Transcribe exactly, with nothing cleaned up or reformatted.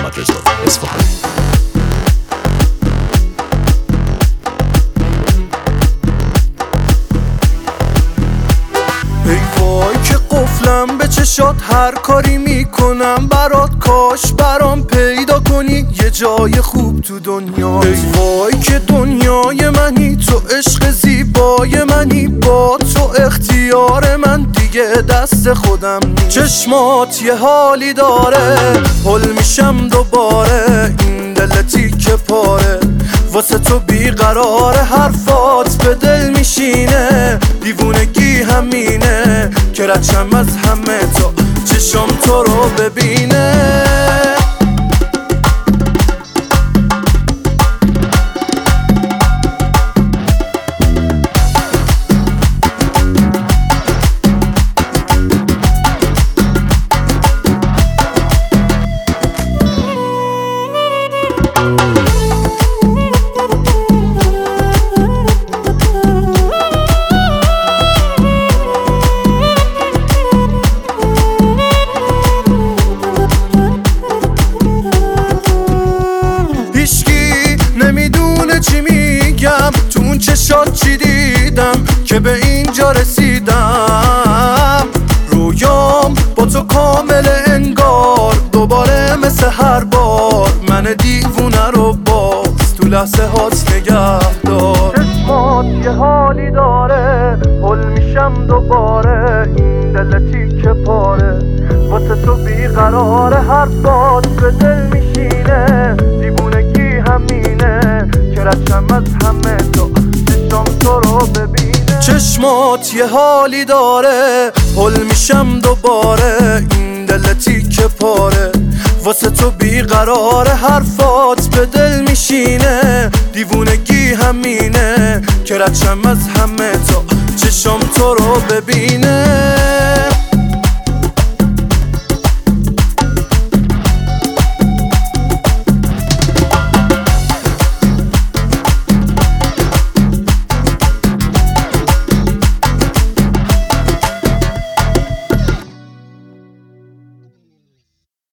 محمد رضا اصفهانی. ای وای که قفلم به چشات، هر کاری میکنم برات، کاش برام پیدا کنی یه جای خوب تو دنیا. ای وای که دنیای منی، تو عشق زیبای منی، با تو اختیار من دیگه دست خودم نیست. چشمات یه حالی داره، حل میشم دوباره، این دل تیکه پاره، واسه تو بیقرار، حرفات به دل میشینه، دیوونگی همینه که رچم از همه تو چشم تو رو ببینه. تو اون چشات چی دیدم که به اینجا رسیدم، رویام با تو کامل انگار، دوباره مثل هر بار من دیوونه رو باز تو لحظه هات نگه دار. چشمات یه حالی داره، حل میشم دوباره، این دل تیکه پاره، واسه تو بیقراره، حرفات به دل میشینه، دیوونگی همینه که رچم از همه تو چشم تو رو ببینه. چشمات یه حالی داره، حل میشم دوباره، این دل تیکه پاره، واسه تو بیقراره، حرفات به دل میشینه، دیوونگی همینه که رچم از همه تو چشم تو رو ببینه.